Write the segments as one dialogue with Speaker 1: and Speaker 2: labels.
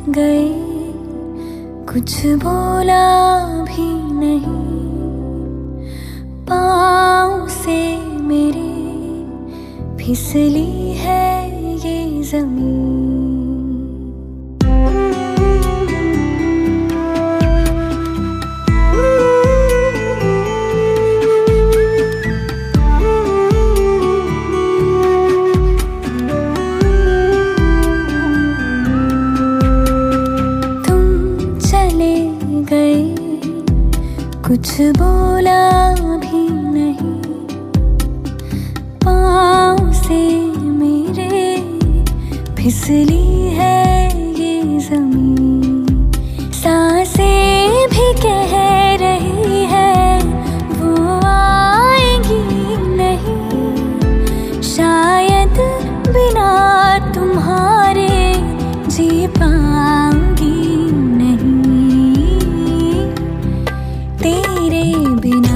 Speaker 1: गए, कुछ बोला भी नहीं। पाँव से मेरे फिसली है ये ज़मीन। कुछ बोला भी नहीं, पाँव से मेरे फिसली है ये ज़मीन। सांसें भी कह रही है वो आएंगी नहीं, शायद बिना तुम्हारे जी पाऊंगी नहीं। तेरे बिना,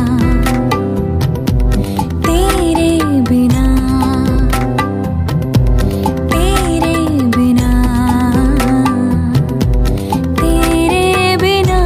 Speaker 1: तेरे बिना, तेरे बिना, तेरे बिना।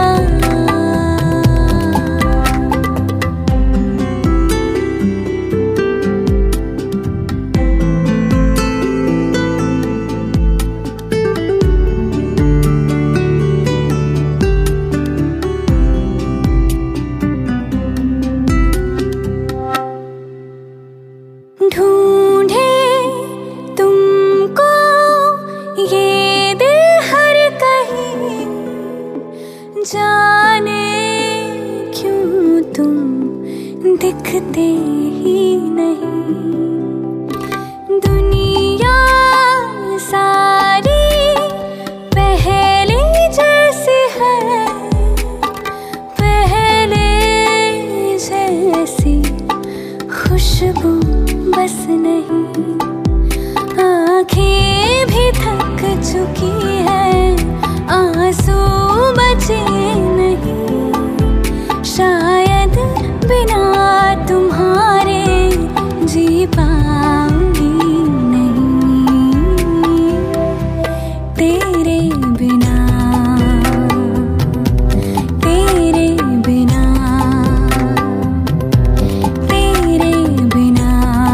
Speaker 1: ढूंढे तुमको ये दिल हर कहीं, जाने क्यों तुम दिखते ही नहीं। दुनिया सारी पहले जैसी है, पहले जैसी खुशबू बस नहीं। आँखें भी थक चुकी है, आंसू बचे नहीं। शायद बिना तुम्हारे जी पाऊंगी नहीं। तेरे बिना, तेरे बिना, तेरे बिना,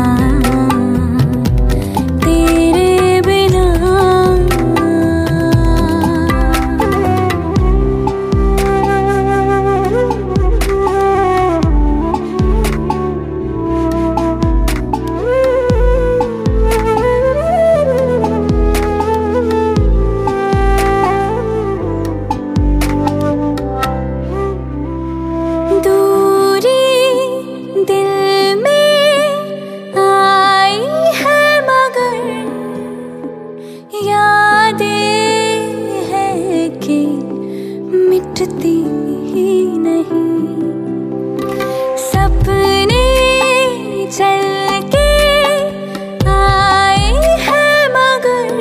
Speaker 1: तेरे बिना। मिटती ही नहीं, सपने चल के आए हैं मगर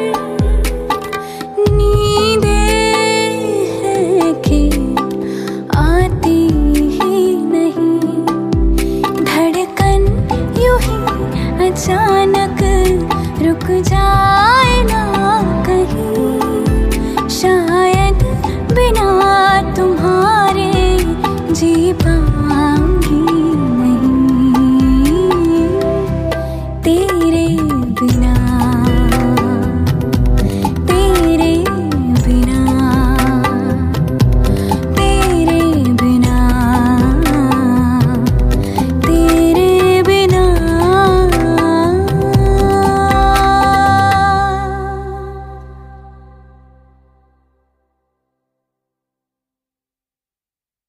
Speaker 1: नींदें हैं कि आती ही नहीं। धड़कन यूं ही अचानक रुक जाए ना कहीं, शायद बिना तुम्हारे जी पाऊं।